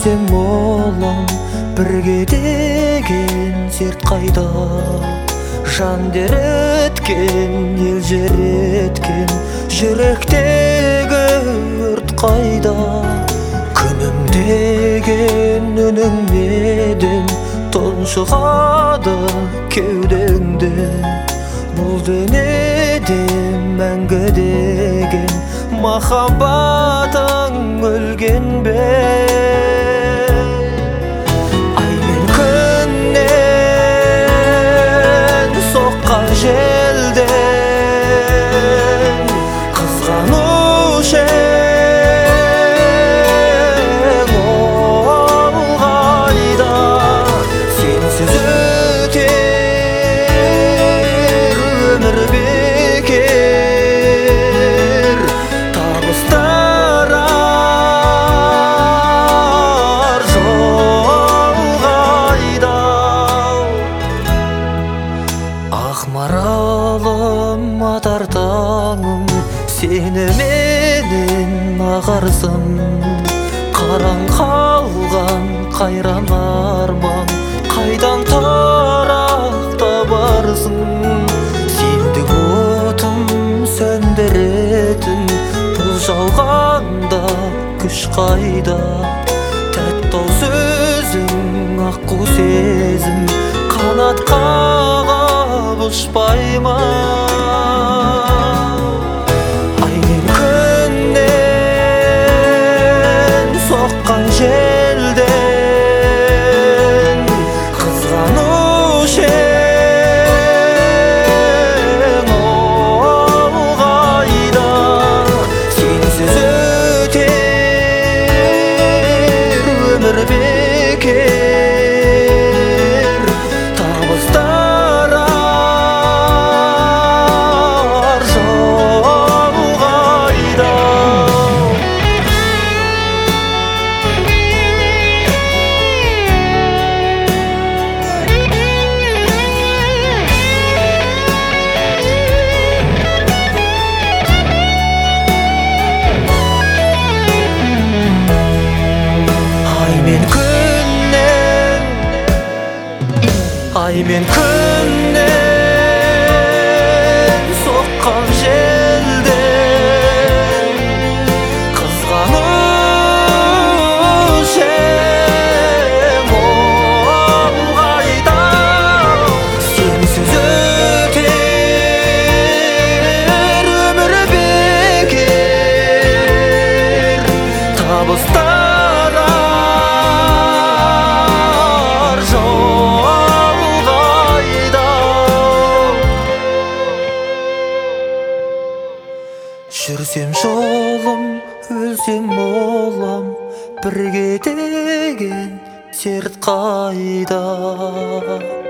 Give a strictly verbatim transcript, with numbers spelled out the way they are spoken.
өлсем болам, бірге деген серт қайда? Жан дереткен, ел жереткен, жүректегі өрт қайда? Күнім деген үніңнеден тұншығады кеудеңде. Бұл денеде мәңгі деген махаббатың өлген бе? Ай мен күннен соққан желден қызғанушы ең, ол қайда? Сенсіз өтер өмір бекер, табыстарар жол қайда? Ақ маралым, атар таңым, сені менен ағарсың. Қараң қалған қайран арман, қайдан тарақта барсың? Сендік отым сөндіретін, бұл жалғанда күш қайда? Тәтті сөзің, аққу сезім, қанат қағып ұшпай ма? Ай мен күннен соққан желден қызғанушы ең, ол қайда? Сенсіз өтер өмір бекер, табыстарар жол қайда? Ай мен күннен, ай мен күннен соққан желден қызғанушы ең, ол қайда? Сенсіз өтер өмір бекер, табыстарар жол қайда? Жүрсем жолым, өлсем болам, бірге деген серт қайда?